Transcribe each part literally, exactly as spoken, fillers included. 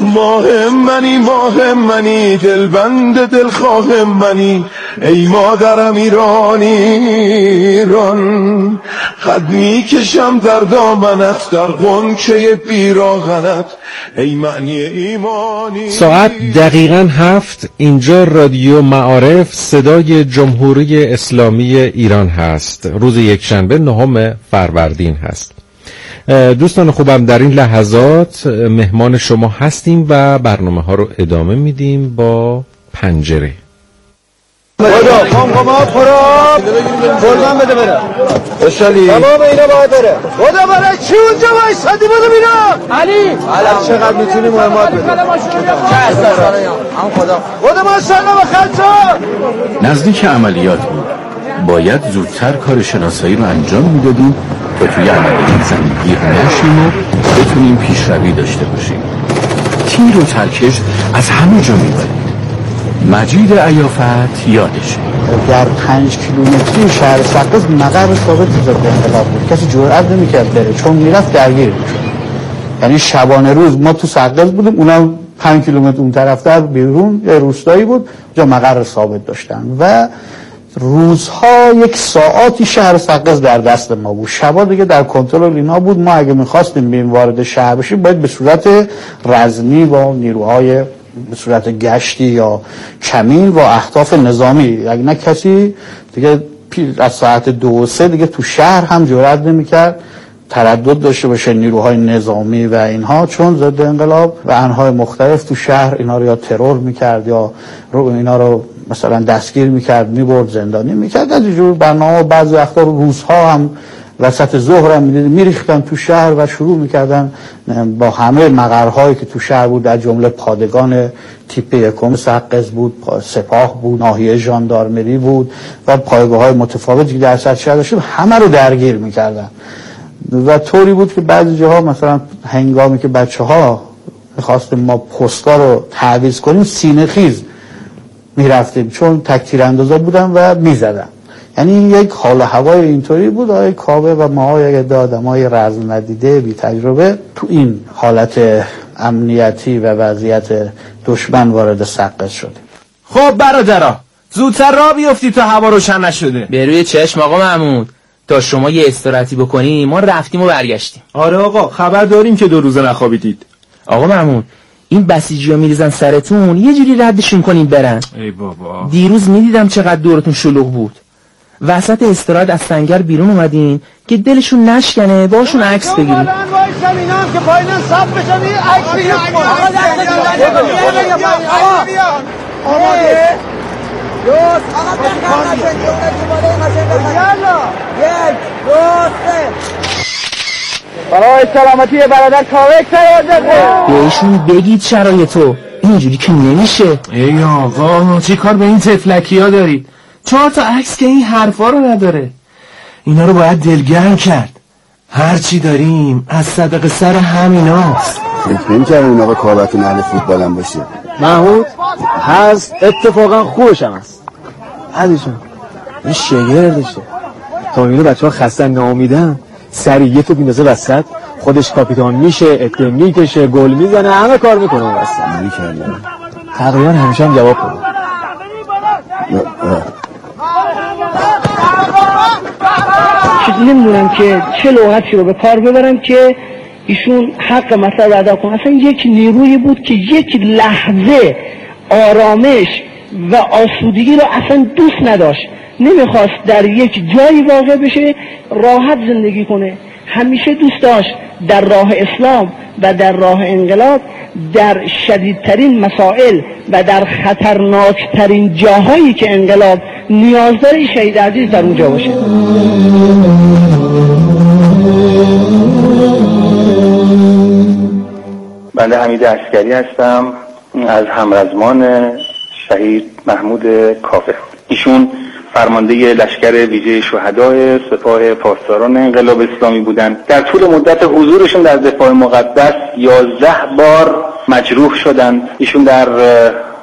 ماه منی ماه منی دلبند دلخواه منی ای مادرم ایرانی ایران خد میکشم در دامنت در غنچه پیراهنت ای معنی ایمانی. ساعت دقیقاً هفت. اینجا رادیو معارف صدای جمهوری اسلامی ایران هست. روز یکشنبه نهم فروردین هست. دوستان خوبم، در این لحظات مهمان شما هستیم و برنامه ها رو ادامه میدیم با پنجره. خدا قام قامات خراب قربان بده بره اشالی تمام اینا باید بره. خدا برای چی اونجا وایسادی؟ بده بینا علی علی چقدر میتونی مهمات بده هم خدا خدا ماشاءالله به خلچا. نزدیک عملیات بود، باید زودتر کار شناسایی رو انجام میدادیم تا توی عملیات زمین گیر نشیم و بتونیم پیشروی داشته باشیم. تیر و ترکش از همه جا میبریم. مجید عیافت یادشه در پنج کیلومتری شهر سقز مقر ثابت ضد انقلاب بود، کسی جرئت نمی‌کرد بره چون میرفت درگیر میشد. یعنی شبانه روز ما تو سقز بودیم، اونا پنج کیلومتر اون طرفتر بیرون یه روستایی بود اونجا مقر ثابت داشتن و روزها یک ساعاتی شهر سقز در دست ما بود، شبا دیگه در کنترل اینا بود. ما اگه می‌خواستیم بریم وارد شهر بشیم باید به صورت رزمی با نیروهای به صورت گشتی یا کمین و اهداف نظامی، اگه نه کسی دیگه از ساعت دو و سه دیگه تو شهر هم جرئت نمی‌کرد تردد داشته باشه نیروهای نظامی و اینها، چون ضد انقلاب و انواع مختلف تو شهر اینا رو یا ترور می‌کرد یا رو اینا رو مثلا دستگیر می‌کرد، می‌برد زندانی می‌کرد. از اینجور برنامه بعضی وقتا روزها هم وسط ظهر هم میریختن تو شهر و شروع میکردن با همه مقرهایی که تو شهر بود، در جمله پادگان تیپ یکم سقز بود، سپاه بود، ناحیه ژاندارمری بود و پایگاه‌های متفاوتی که در سطح شهر داشتیم، همه رو درگیر میکردن و طوری بود که بعضی جاها مثلا هنگامی که بچه‌ها می‌خواستیم ما پستا رو تعویض کنیم سینه خیز میرفتیم چون تک تیراندازا بودن و میزدن. یعنی یک حال و هوای اینطوری بود. آقای کاوه و ما یک آدمای رزم ندیده بی تجربه تو این حالت امنیتی و وضعیت دشمن وارد سقز شدیم. خب برادرها زودتر راه بیفتید تا هوا روشن نشده. به روی چشم آقا محمود، تا شما یه استراحتی بکنیم ما رفتیم و برگشتیم. آره آقا خبر داریم که دو روزه نخوابیدید. آقا محمود این بسیجی‌ها میریزن سرتون، یه جوری ردشون کنین برن. ای بابا دیروز میدیدم چقدر دورتون شلوغ بود. وسط استراحت از سنگر بیرون اومدین که دلشون نشکنه باشون عکس بگیریم. الان وایسم اینا هم که پایینن صف بشن این عکس بگیریم. آقا آماده دوست آقا بخیر نشد یه بالای قشنگ بخیر. یک دو سه برای سلامتی برادر کاوه تیار ده. بهشون بگید شرایطو، اینجوری که نمیشه. ای آقا چی کار به این تفلکی ها دارید؟ چهار تا عکس که این حرفا رو نداره. اینا رو باید دلگرم کرد. هر چی داریم از صدق سر همیناست. فکر نمی‌کردم این آقا کاربتون اهل فوتبال هم باشه. محمود هست اتفاقا خوبش هم هست. علیشون این شگردشه. تا اینو بچه‌ها خستن ناامیدن سری یه تو بیندازه وسط، خودش کاپیتان میشه، اتم میکشه، گل میزنه، همه کار میکنه اون وسط. می‌کنه. تقریبا همیشه هم جواب بده. چیزی نمیدونم که چه لغتی رو به کار ببرم که ایشون حق مطلب ادا کنه. اصلا یک نیرویی بود که یک لحظه آرامش و آسودگی رو اصلا دوست نداشت، نمیخواست در یک جایی واقع بشه راحت زندگی کنه. همیشه دوست داشت در راه اسلام و در راه انقلاب در شدیدترین مسائل و در خطرناکترین جاهایی که انقلاب نیاز داره شهید عزیز در اونجا باشه. بنده حمید عسکری هستم از همرزمان شهید محمود کاوه. ایشون فرمانده لشکر ویژه شهدای سپاه پاسداران انقلاب اسلامی بودند. در طول مدت حضورشون در دفاع مقدس یازده بار مجروح شدند. ایشون در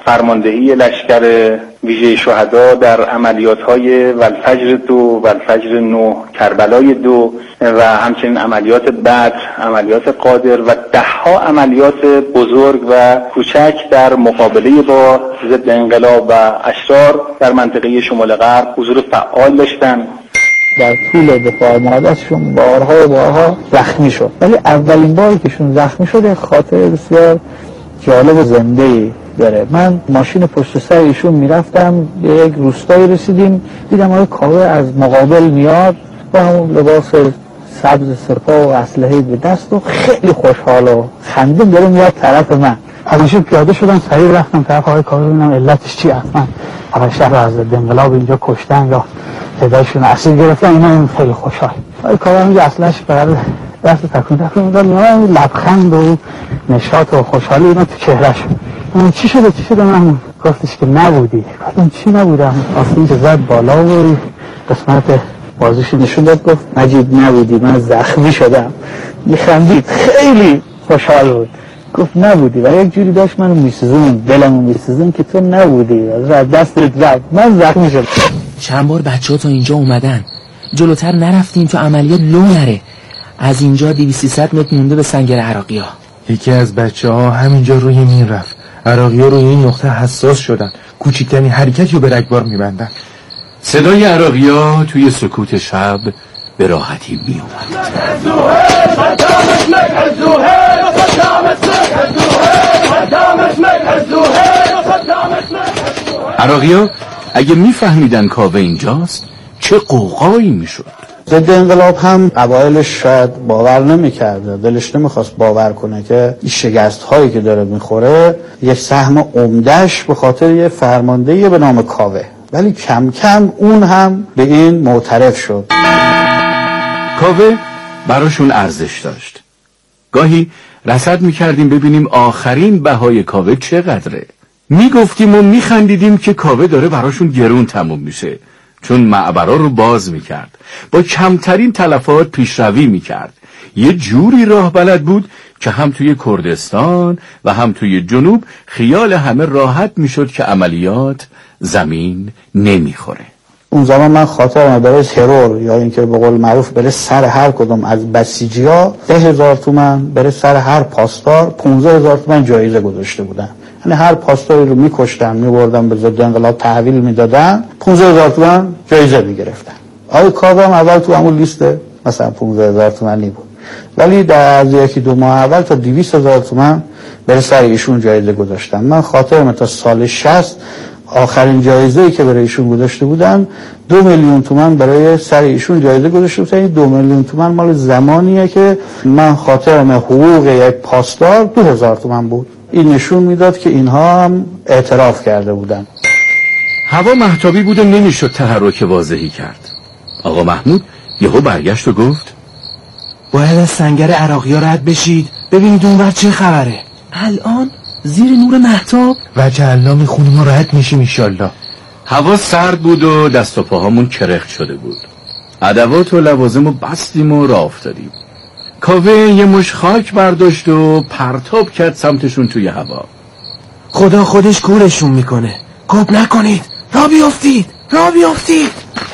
فرماندهی لشکر ویژه شهدا در عملیات‌های والفجر دو، والفجر نو، کربلای دو و همچنین عملیات بدر، عملیات قادر و ده‌ها عملیات بزرگ و کوچک در مقابله با ضد انقلاب و اشرار در منطقه شمال غرب حضور فعال داشتن. در طول دفاع مقدسشون بارها و بارها زخمی شد، ولی اولین باری که شون زخمی شد خاطر بسیار جالب و زنده‌ای داره. من ماشین پشت سر ایشون میرفتم، به یک روستایی رسیدیم، دیدم آقای کاوه از مقابل میاد با همون لباس سبز سپاه و اسلحه به دست و خیلی خوشحال و خندون داره میاد طرف من. از ایشون پیاده شدم، سریع رفتم طرف آقای کاوه ببینم علتش چی است. من آقای شهر از انقلاب اینجا کشتن یا تعدادشون اسیر گرفتن، اینا خیلی خوشحال. آقای کاوه میگه اصلش برای دست تکون تکون میداد، من لبخند و نشاط و خوشحالی اینا تو چهرهش. من چی شده چی شده من گفتش که نبودی. گفتم چی نبودم؟ آسین که زد بالا و قسمت بازوش نشون داد، گفت مجید نبودی، من زخمی شدم. میخندید، خیلی خوشحال بود. گفت نبودی و یک جوری داشت منو میسوزون، دلمو میسوزون که تو نبودی، از دستت زد، من زخمی شدم. چند بار بچه‌ها تا اینجا اومدن، جلوتر نرفتیم تو عملیات لو نره. از اینجا دویست سیصد متر مونده به سنگر عراقی‌ها. یکی از بچه‌ها همینجا روی مین رفت. عراقی‌ها روی این نقطه حساس شدن، کوچکترین حرکتی رو به رگبار میبندن. صدای عراقی‌ها توی سکوت شب به راحتی می اومد. عراقی‌ها اگه میفهمیدن کاوه اینجاست چه قوقایی میشد. ضد انقلاب هم اوایلش شاید باور نمی‌کرده، دلش نمیخواست باور کنه که این شکست هایی که داره میخوره یک سهم عمده‌اش به خاطر یه فرماندهی به نام کاوه، ولی کم کم اون هم به این معترف شد. کاوه براشون ارزش داشت. گاهی رصد میکردیم ببینیم آخرین بهای کاوه چقدره. میگفتیم و میخندیدیم که کاوه داره براشون گرون تموم میشه، چون معبرا رو باز میکرد، با کمترین تلفات پیشروی میکرد. یه جوری راه بلد بود که هم توی کردستان و هم توی جنوب خیال همه راحت میشد که عملیات زمین نمیخوره. اون زمان من خاطرم برای ترور یا اینکه به قول معروف بره سر هر کدوم از بسیجی‌ها ده هزار تومان، بره سر هر پاسدار پونزده هزار تومان جایزه گذاشته بودن. یعنی هر پاسداری رو میکشتن میبردن به ضد انقلاب تحویل میدادن، پونزده هزار تومان جایزه میگرفتن. آقای کاوه هم اول تو همون لیست مثلا پونزده هزار تومانی بود، ولی در از یکی دو ماه اول تا دویست هزار تومان بره سر ایشون جایزه گذاشتن. من خاطرم تا سال شصت آخرین جایزه‌ای که برای ایشون گذاشته بودن دو میلیون تومان برای سر ایشون جایزه گذاشته بودن. این دو میلیون تومان مال زمانیه که من خاطرم حقوق یک پاسدار دو هزار تومان بود. این نشون میداد که اینها هم اعتراف کرده بودن. هوا مهتابی بود و نمیشد تحرک واضحی کرد. آقا محمود یهو برگشت و گفت باید از سنگر عراقی‌ها رد بشید، ببینید اونور چه خبره. الان زیر نور مهتاب و جعلنا میخونیم و رد میشیم ایشالله. هوا سرد بود و دست و پاهامون کرخت شده بود. ادوات و لوازم رو بستیم و راه افتادیم. کاوه یه مش خاک برداشت و پرتاب کرد سمتشون توی هوا. خدا خودش کورشون میکنه، کوب نکنید، را بیافتید را بیافتید.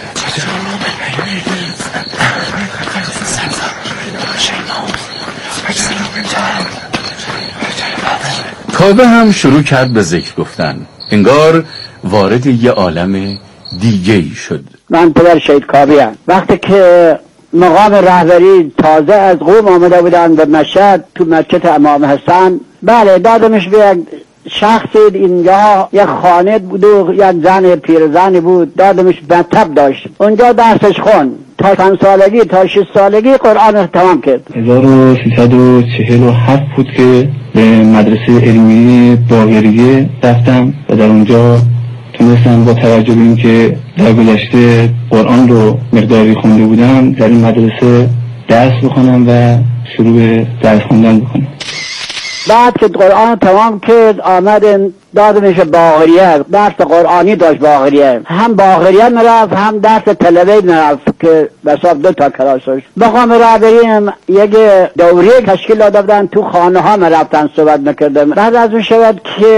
کاوه هم شروع کرد به ذکر گفتن، انگار وارد یه عالم دیگه ای شد. من پدر شهید کاوه ام. وقتی که مقام رهبری تازه از قم آمده بودن به مشهد تو مسجد امام حسن، بله دادمش به یک شخص اینجا یک خانه بود و یک زن پیرزنی بود، دادمش مکتب داشت، اونجا درسش خون تا چند سالگی تا شش سالگی قرآن رو تمام کرد. هزار و سیصد و چهل و هفت بود که به مدرسه علمی باقریه رفتم و در اونجا تونستم با توجه به این که در گذشته قرآن رو مقداری خونده بودم در این مدرسه درس بخونم و شروع به درس خوندن بکنم. بعد که قرآن تمام کرد آمدن دادمش باقریه، درس قرآنی داشت باقریه، هم باقریه میرفت هم درس طلبه میرفت که بساب دو تا کلاس داشت. مقام رهبری هم یک دوره تشکیل داده بودن، تو خانه ها میرفتن صحبت میکردن. بعد از اون شود که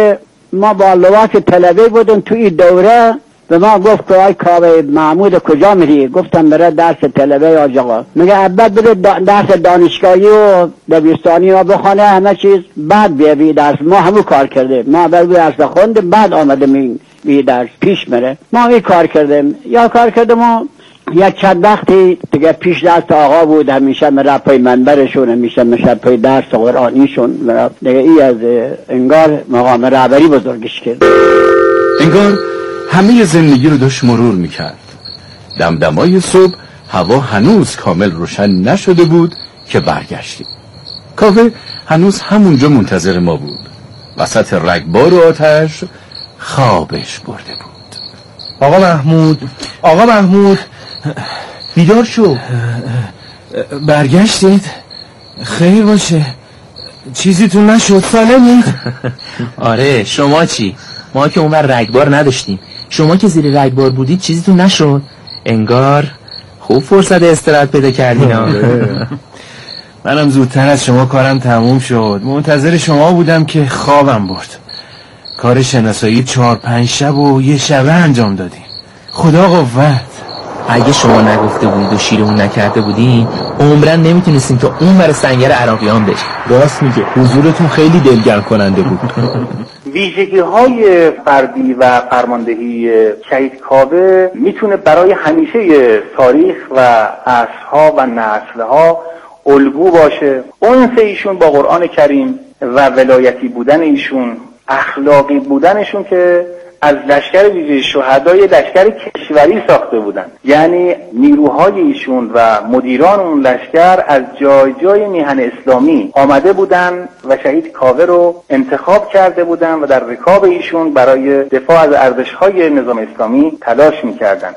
ما با لباس طلبه بودیم توی دوره. به ما گفت که آی کاوه محمود کجا میری؟ گفتم بره درس طلبه آج آقا. میگه اول بده درس دانشگاهی و دبیرستانی و بخونه همه چیز، بعد بیا بی درس. ما همون کار کرده، ما اول بی درس خوندیم بعد آمدیم بی درس پیش میره. ما این کار کردیم یا کار کردیم. ما یک چند وقتی دیگه پیش دست آقا بود، همیشه میره پای منبرشون، همیشه میشه پای درس قرآنیشون دیگه. ای از انگار مقام رهبری بزرگش کرد. انگار همه زندگی رو داشت مرور میکرد. دمدمای صبح هوا هنوز کامل روشن نشده بود که برگشتیم. کاوه هنوز همونجا منتظر ما بود. وسط رگبار و آتش خوابش برده بود. آقا محمود، آقا محمود بیدار شو. برگشتید؟ خیر باشه. چیزیتون نشد؟ سالمید؟ آره، شما چی؟ ما که اونور رگبار نداشتیم. شما که زیر رگبار بودید چیزیتون نشد؟ انگار خوب فرصت استراحت پیدا کردین. منم زودتر از شما کارم تموم شد، منتظر شما بودم که خوابم برد. کار شناسایی چهار پنج شب و یه شبه انجام دادیم. خدا قوت. اگه شما نگفته بودید و شیرمون نکرده بودین عمرن نمیتونستیم تا اون بر سنگر عراقیان بریم. راست میگه، حضورتون خیلی دلگرم کننده بود. ویژگی های فردی و فرماندهی شهید کاوه میتونه برای همیشه تاریخ و عصرها و نسلها الگو باشه. اونس ایشون با قرآن کریم و ولایتی بودن ایشون، اخلاقی بودنشون که از لشکر ویژه شهدای لشکر کشوری ساخته بودن. یعنی نیروهای ایشون و مدیران اون لشکر از جای جای میهن اسلامی آمده بودن و شهید کاوه رو انتخاب کرده بودن و در رکاب ایشون برای دفاع از ارزش‌های نظام اسلامی تلاش می‌کردند.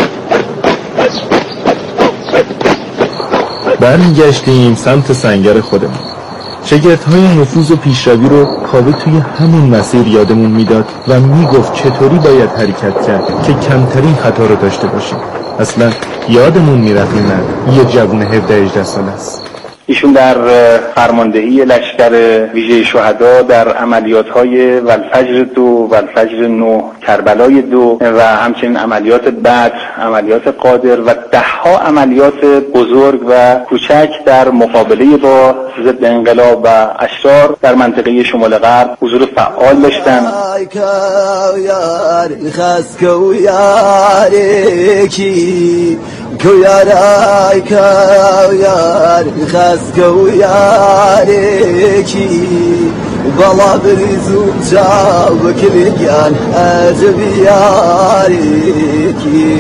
برمیگشتیم سمت سنگر خودمون. شگردهای نفوذ و پیشروی رو کاوه توی همون مسیر یادمون میداد و میگفت چطوری باید حرکت کرد که کمترین خطا رو داشته باشیم. اصلا یادمون میرفت نه یه جوون هفده هجده ساله است. ایشون در فرماندهی لشکر ویژه شهدا در عملیات‌های والفجر دو، والفجر نه، کربلای دو و همچنین عملیات بدر، عملیات قادر و ده‌ها عملیات بزرگ و کوچک در مقابله با ضد انقلاب و اشرار در منطقه شمال غرب حضور فعال داشتند. کویارای کویار خسکو یاری کی بالا بریزم جاو کلیان اجبیاری کی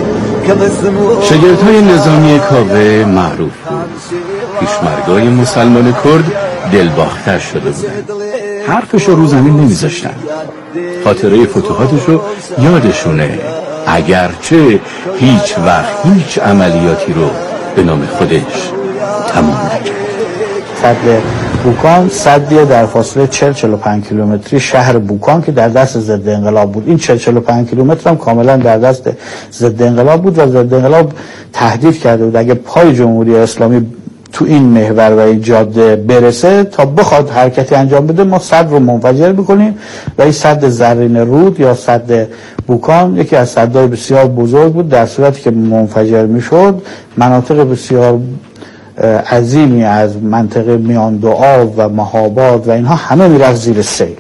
شگردهای نظامی کاوه معروف بود. پیشمرگای مسلمان کرد دلباختر شده بودن. حرفش رو زمین نمیذاشتن. خاطره فتوحاتش رو یادشونه، اگرچه هیچ وقت هیچ عملیاتی رو به نام خودش تمام نکرد. سد بوکان سدیه در فاصله چهل چهل و پنج کیلومتری شهر بوکان که در دست ضد انقلاب بود. این چهل چهل و پنج کیلومتر هم کاملا در دست ضد انقلاب بود و ضد انقلاب تهدید کرده بود اگه پای جمهوری اسلامی تو این محور و این جاده برسه تا بخواد حرکتی انجام بده ما سد رو منفجر بکنیم. و این سد زرین رود یا سد بوکان یکی از سدهای بسیار بزرگ بود. در صورتی که منفجر میشد مناطق بسیار عظیمی از منطقه میان دو آب و مهاباد و اینها همه میرفت زیر سیل.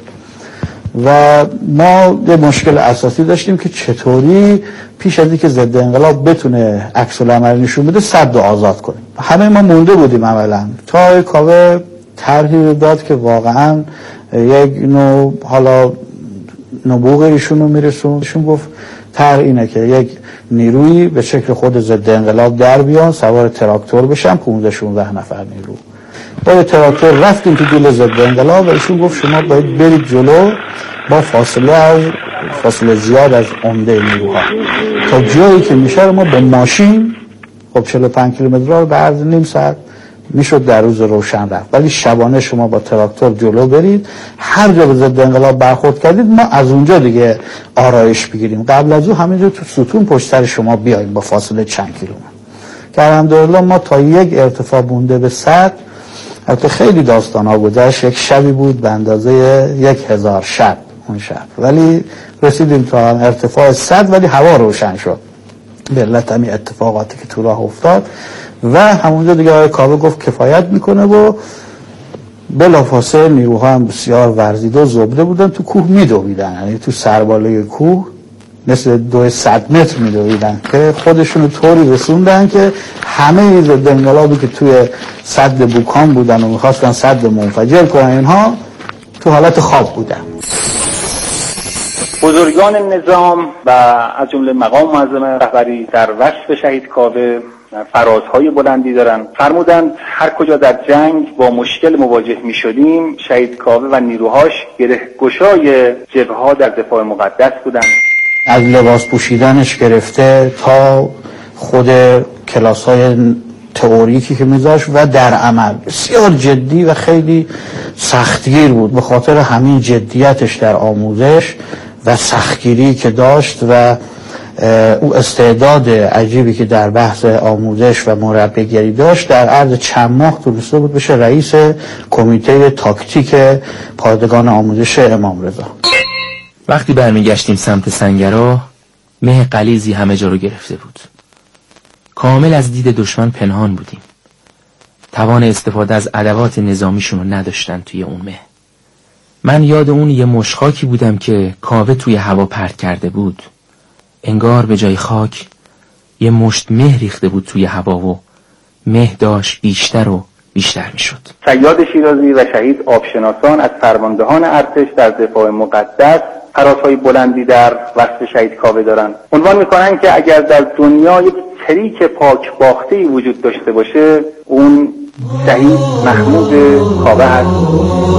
و ما یه مشکل اساسی داشتیم که چطوری پیش از اینکه ضد انقلاب بتونه عکس العمل نشون بده سد رو آزاد کنیم. همه ما مونده بودیم عملا تا کاوه طرحی داد که واقعا یک نوع حالا نبوغ ایشون رو میرسون. ایشون گفت طرح اینه که یک نیروی به شکل خود ضد انقلاب در بیان سوار تراکتور بشن پانزده شانزده نفر نیرو. با تراکتور رفتیم تو گل ضد انقلاب و ایشون گفت شما باید برید جلو با فاصله از فاصله زیاد از عمده نیروها تا جایی که میشه ما به ماشین خب چهل و پنج کیلومتر رو به عرض نیم ساعت میشد در روز روشن رفت. ولی شبانه شما با تراکتور جلو برید، هر جا به ضد انقلاب برخورد کردید ما از اونجا دیگه آرایش بگیریم، قبل از اون همینجا تو ستون پشت سر شما بیاییم با فاصله چند کیلومتر. که الحمدلله ما تا یک ارتفاع مونده به صد، البته خیلی داستان ها گذشت. یک شبی بود به اندازه یک هزار شب اون شب، ولی رسیدیم تا ارتفاع صد ولی هوا روشن شد به علت همین اتفاقاتی که تو راه افتاد و همونجا دیگه آقای کاوه گفت کفایت میکنه و بلافاصله نیروها هم بسیار ورزیده و زبده بودن، تو کوه میدویدن، یعنی تو سربالای کوه مثل دو صد متر میدویدن که خودشونو طوری رسوندن که همه ضد انقلابی که توی سد بوکان بودن و میخواستن سد منفجر کنن اینها تو حالت خواب بودن. بزرگان نظام و از جمله مقام معظم رهبری در وصف شهید کاوه فرازهای بلندی دارن. فرمودند هر کجا در جنگ با مشکل مواجه می شدیم شهید کاوه و نیروهاش گره‌گشای جبهه‌ها در دفاع مقدس بودند. از لباس پوشیدنش گرفته تا خود کلاس‌های تئوریکی که میذاشت و در عمل بسیار جدی و خیلی سختگیر بود. به خاطر همین جدیتش در آموزش و سختگیری که داشت و او استعداد عجیبی که در بحث آموزش و مربیگری داشت در عرض چند ماه تونسته بود بشه رئیس کمیته تاکتیک پادگان آموزش امام رضا. وقتی برمیگشتیم سمت سنگرا مه غلیظی همه جا رو گرفته بود. کامل از دید دشمن پنهان بودیم. توان استفاده از ادوات نظامیشون رو نداشتن توی اون مه. من یاد اون یه مشخاکی بودم که کاوه توی هوا پرت کرده بود. انگار به جای خاک یه مشت مه ریخته بود توی هوا و مه داشت بیشتر و بیشتر میشد. صیاد شیرازی و شهید آبشناسان از فرماندهان ارتش در دفاع مقدس فرازهای بلندی در وصف شهید کاوه دارند. عنوان میکنن که اگر در دنیا یک تریک پاک باخته‌ای وجود داشته باشه اون شهید محمود کاوه هست.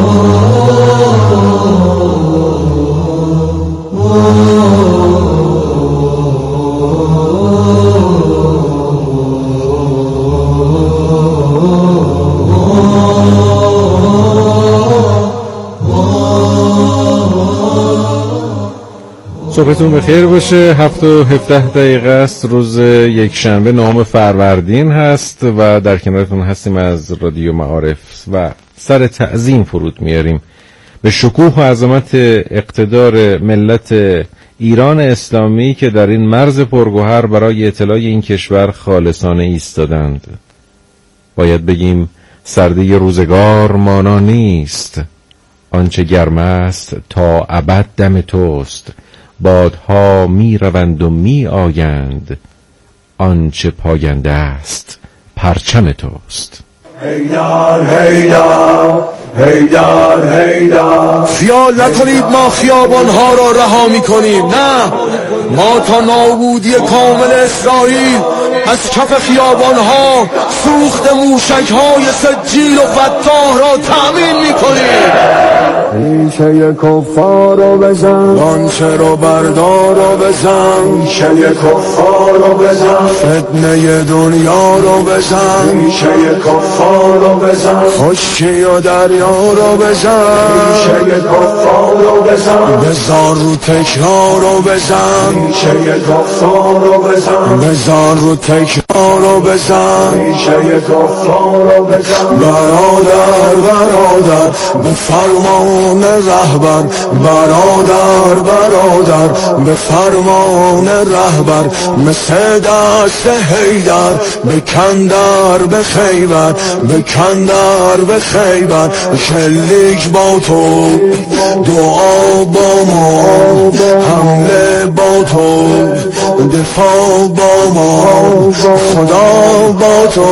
صبحتون بخیر باشه. هفت و هفده دقیقه است، روز یک شنبه نهم فروردین هست و در کنارتون هستیم از رادیو معارف و سر تعظیم فرود میاریم به شکوه و عظمت اقتدار ملت ایران اسلامی که در این مرز پرگوهر برای اطلاع این کشور خالصانه ایستادند. باید بگیم سرده روزگار مانا نیست، آنچه گرم است تا ابد دم توست، بادها می روند و می آیند، آنچه پاینده است پرچم توست. هیدر هیدر هیدر هیدر خیال نکنید ما خیابانها را رها می کنیم، نه، ما تا نابودی کامل اسرائیل از کف خیابانها سوخت موشکهای سجیل و فتاح را تأمین می کنیم. ریشه کفار رو بزن، لانچه رو بردار رو بزن، ریشه کفار رو بزن، فتنه دنیا رو بزن، ریشه کفار رو بزن، خشکی و دریا رو بزن، ریشه کفار رو بزن، بزار رو تکرار رو بزن، ریشه کفار رو بزن، بزار رو تکرار رو بزن، ریشه کفار رو بزن. برادر برادر به فرمان رهبر، برادر برادر به فرمان رهبر، مثل دست حیدر بکندر به خیبر، بکندر به خیبر، شلیک با تو، دعا با ما، حمله با تو، دفاع با ما، خدا با تو،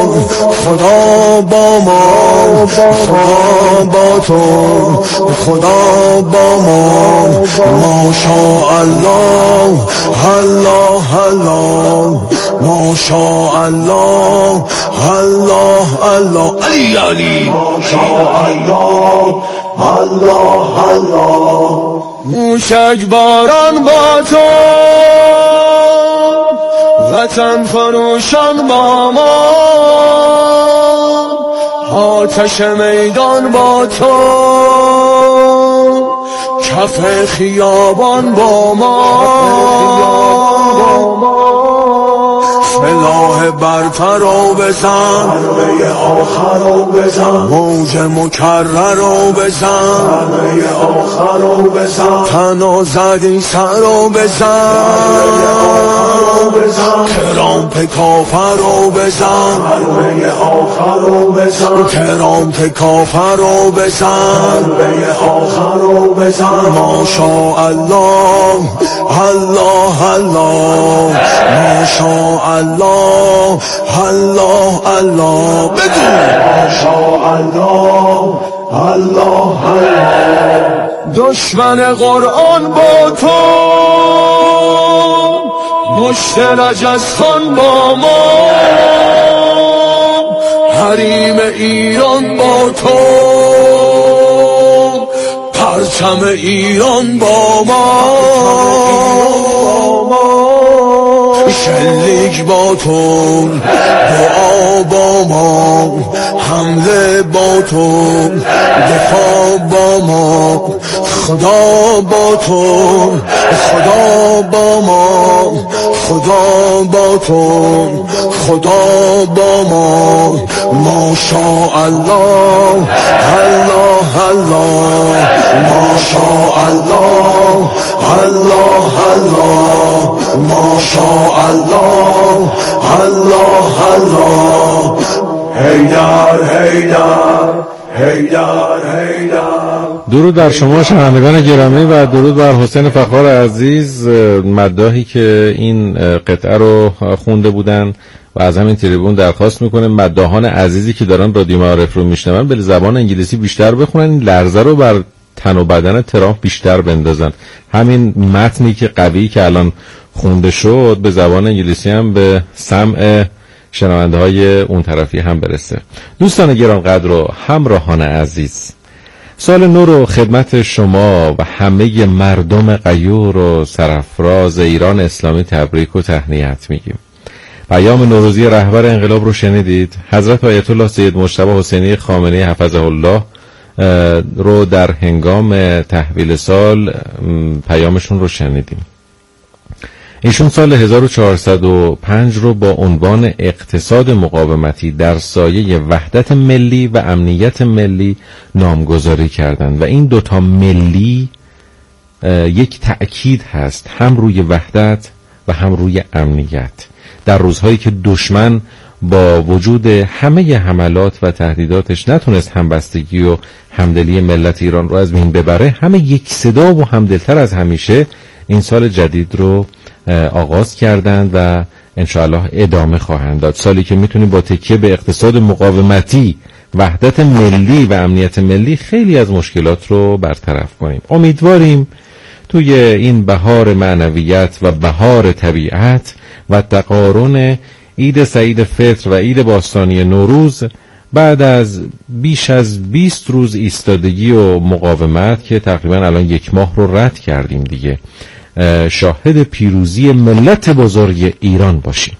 خدا با ما، خدا با تو، خدا با ما، ماشاء الله، الله الله، ماشاء الله، الله الله، علی علی، ماشاء الله، الله الله. موشک باران با تو، وطن فروشان با ما، آتش میدان با تو، کف خیابان با ما، الهه برتر رو بزن، ضربه آخر رو بزن، موج مکرر رو بزن، ضربه آخر رو بزن، تنها زدی سر رو بزن، ترامپ کافر رو بزن، ضربه آخر رو بزن، ترامپ کافر رو بزن، ضربه آخر رو بزن. ماشاءالله الله الله، ماشاءالله الله الله، بگو ماشاءالله الله الله. دشمن قرآن با تو، مشت نجستان با ما، حریم ایران با تو، پرچم ایران با ما، شلیک با تو، دعا با ما، حمله با تو، دفاع با ما، خدا با تو، خدا با ما، خدا با تو، خدا با ما. ماشاءالله الله الله، ماشاءالله الله الله، ماشاءالله الله الله. حیدر حیدر حیدر حیدر. درود بر شما شنوندگان گرامی و درود بر حسین فخار عزیز، مداحی که این قطعه رو خونده بودن و از همین تریبون درخواست میکنه مداحان عزیزی که دارن رادیو معارف رو میشنون به زبان انگلیسی بیشتر بخونن، این لرزه رو بر تن و بدن ترامپ بیشتر بندازن. همین متنی که قوی که الان خونده شد به زبان انگلیسی هم به سمع شنونده های اون طرفی هم برسه. دوستان گرانقدر و همراهان عزیز، سال نو رو خدمت شما و همه مردم غیور و سرفراز ایران اسلامی تبریک و تهنیت میگیم. پیام نوروزی رهبر انقلاب رو شنیدید. حضرت آیت الله سید مجتبی حسینی خامنه‌ای حفظه الله رو در هنگام تحویل سال پیامشون رو شنیدیم. ایشون سال هزار و چهارصد و پنج رو با عنوان اقتصاد مقاومتی در سایه وحدت ملی و امنیت ملی نامگذاری کردند و این دوتا ملی یک تأکید هست هم روی وحدت و هم روی امنیت. در روزهایی که دشمن با وجود همه حملات و تهدیداتش نتونست همبستگی و همدلی ملت ایران رو از بین ببره، همه یک صدا و همدلتر از همیشه این سال جدید رو آغاز کردند و انشاءالله ادامه خواهند داد. سالی که میتونیم با تکیه به اقتصاد مقاومتی، وحدت ملی و امنیت ملی خیلی از مشکلات رو برطرف کنیم. امیدواریم توی این بهار معنویت و بهار طبیعت و تقارن عید سعید فطر و عید باستانی نوروز بعد از بیش از بیست روز ایستادگی و مقاومت که تقریبا الان یک ماه رو رد کردیم دیگه، شاهد پیروزی ملت بزرگ ایران باشیم.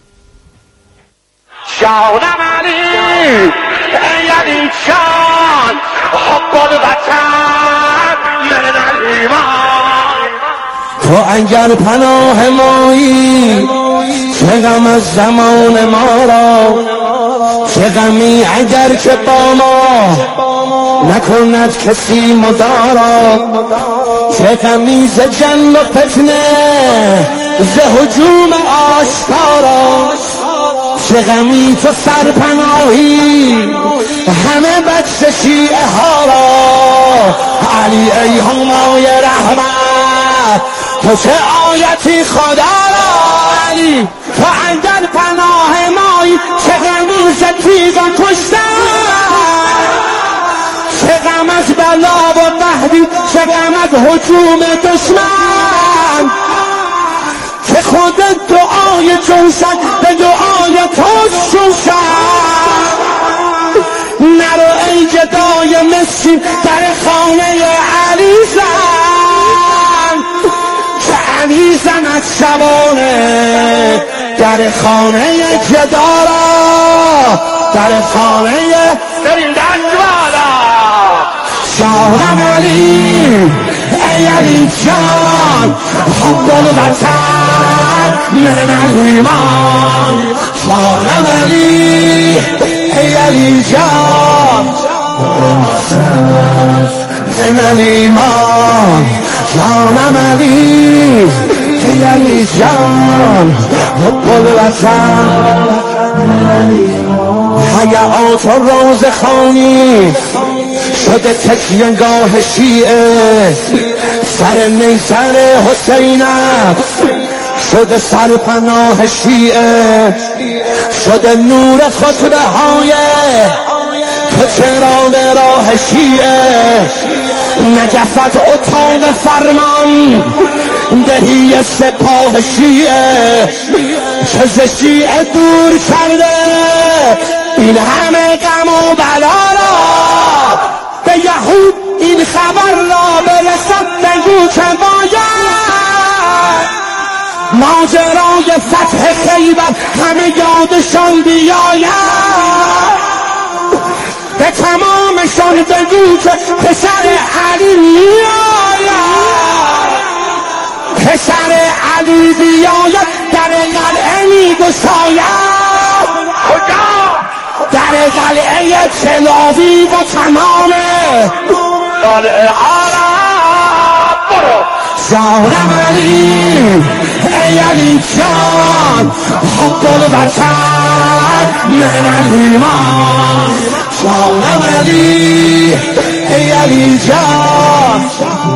جانم علی یعنی جان حب الوطن من الایمان، تو انگر پناه مایی چه غم از زمان ما را، چه غمی اگر که با ما نکند کسی مدارا، چه غمی ز جنگ و فتنه ز هجوم آشکارا، چه غمی تو سرپناهی همه بچه شیعه ها را. علی ای همای رحمت تو چه آیتی خدا را، علی تو اندر پناه مایی چه غمی ز تیغ و کشتن، چه غم از بلا و مهدی، چه غم از هجوم دشمن، که خود دعای جوشن به دعای تو شوشن. نرو ای گدای مسکین در خانه علی زن، که علی زن از شبانه در خانه گدارا، در خانه بریم دنجوالا. جانم علی ای علی جان حب الوطن من الإيمان جانم علی ای علی جان من الإيمان جانم علی ای علی جان حب الوطن حیات و روز خانی شده تکیه‌گاه شیعه سر نیزر حسینت شده سرپناه شیعه شده نور خطبه های تو چرا راه شیعه نجفت اتاق فرمان دهی سپاه شیعه چه ز شیعه دور کرده این همه غم و بلا را به یهود این خبر را برسد بگو که باید ماجرای فتح خیبر همه یادشان بیاید به تمامشان بگو که پسر علی میاید پسر علی بیاید در قلعه میگشاید در قلعه تلاویو و تمام قلعه عرب برو جانم علی ای علی جان حب الوطن من الإیمان جانم علی ای علی جان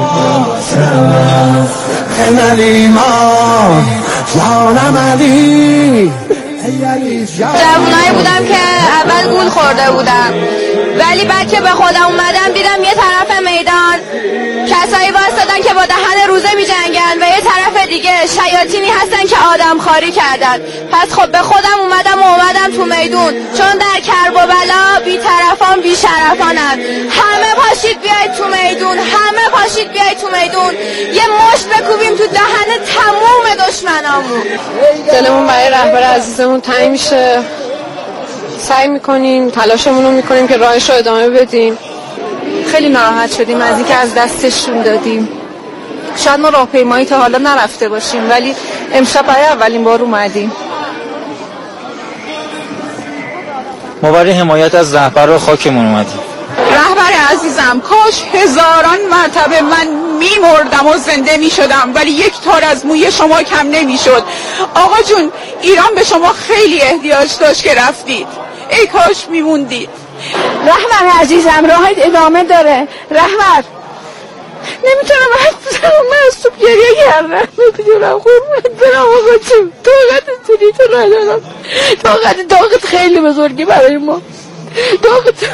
من الإیمان جانم علی جوونایی بودم که اول گول خورده بودم ولی بعد که به خودم اومدم دیدم یه طرف میدان کسایی واسطن که با دهن روزه می جنگن و یه طرف دیگه شیاطینی هستن که آدم خاری کردن. پس خب به خودم اومدم و اومدم تو میدون چون در کرب و بلا بی طرفان بی شرفانن. همه پاشید بیاید تو میدون همه پاشید بیاید تو میدون یه مشت بکوبیم تو دهن تموم دشمنامون. دلمون برای رهبر عزیزمون تنگ میشه سعی میکنیم تلاشمون رو میکنیم که راهش رو ادامه بدیم. خیلی ناراحت شدیم از اینکه از دستشون دادیم. شاید ما راهپیمایی تا حالا نرفته باشیم ولی امشب برای اولین بار اومدیم. ما برای حمایت از رهبر خاکمون اومدیم. رهبر عزیزم کاش هزاران مرتبه من میمردم و زنده میشدم ولی یک تار از موی شما کم نمیشد. آقا جون ایران به شما خیلی احتیاج داشت که رفتید. ای کاش میموندید. رهبر عزیزم راهت ادامه داره. رهبر نمیتونم حرف بزنم من از صبح گریه کردم نمیتونم قربونت برم آقا جون طاقت سونی تو ندارم. طاقت طاقت خیلی بزرگی برای ما طاقت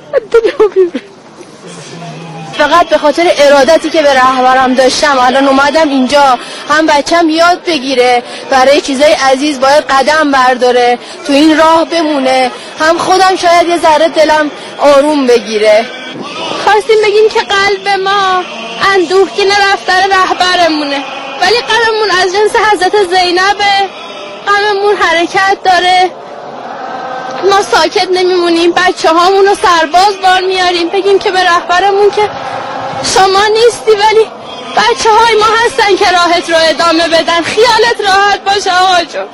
فقط به خاطر ارادتی که به رهبرم داشتم الان اومدم اینجا هم بچم یاد بگیره برای چیزای عزیز باید قدم برداره تو این راه بمونه هم خودم شاید یه ذره دلم آروم بگیره. خواستیم بگیم که قلب ما اندوهگین رفتن رهبرمونه ولی قلبمون از جنس حضرت زینبه. قلبمون حرکت داره ما ساکت نمیمونیم بچه هامون رو سرباز بار میاریم بگیم که به رهبرمون که شما نیستی ولی بچه های ما هستن که راحت رو ادامه بدن. خیالت راحت باشه آقا جون.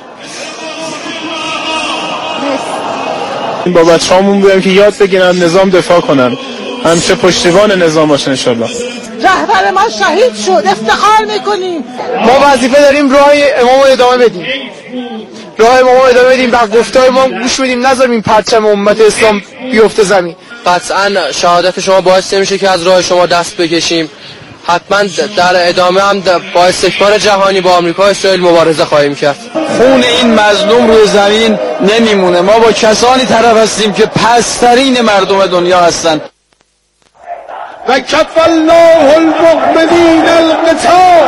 با بچه هامون بودیم که یاد بگیرن نظام دفاع کنن همیشه پشتیبان نظام باشن انشالله. رهبر ما شهید شد افتخار میکنیم. ما وظیفه داریم راه امام ادامه بدیم راه امام ادامه بدیم و گفتای ما گوش بدیم نذاریم این پرچم امت اسلام بیفته زمین. قطعا شهادت شما باعث نمیشه که از راه شما دست بکشیم. حتما در ادامه هم با استکبار جهانی با آمریکا و اسرائیل مبارزه خواهیم کرد. خون این مظلوم روی زمین نمیمونه. ما با کسانی طرف هستیم که پسترین مردم دنیا هستن. و کف الله المؤمنین القتال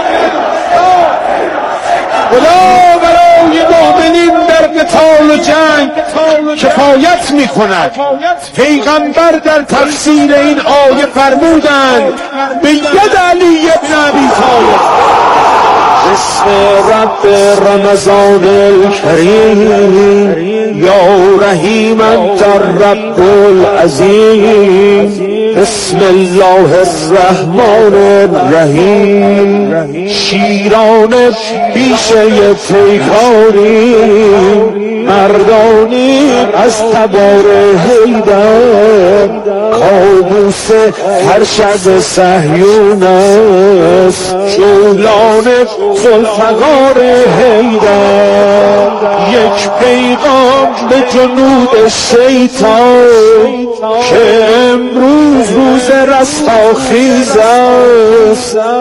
خدا برای مؤمنین در قتال و جنگ کفایت می کند. پیغمبر در تفسیر این آیه فرمودند به ید علی ابن ابی طالب بسم رب رمضان الكریم یا رحیم انت الرب العظیم بسم الله الرحمن الرحیم شیران پیشه پیکاری مردانی از تبار حیدر کابوس هر شب صهیون است جولان ذوالفقار حیدر یک پیغام به جنود شیطان که امروز روز رستاخیز است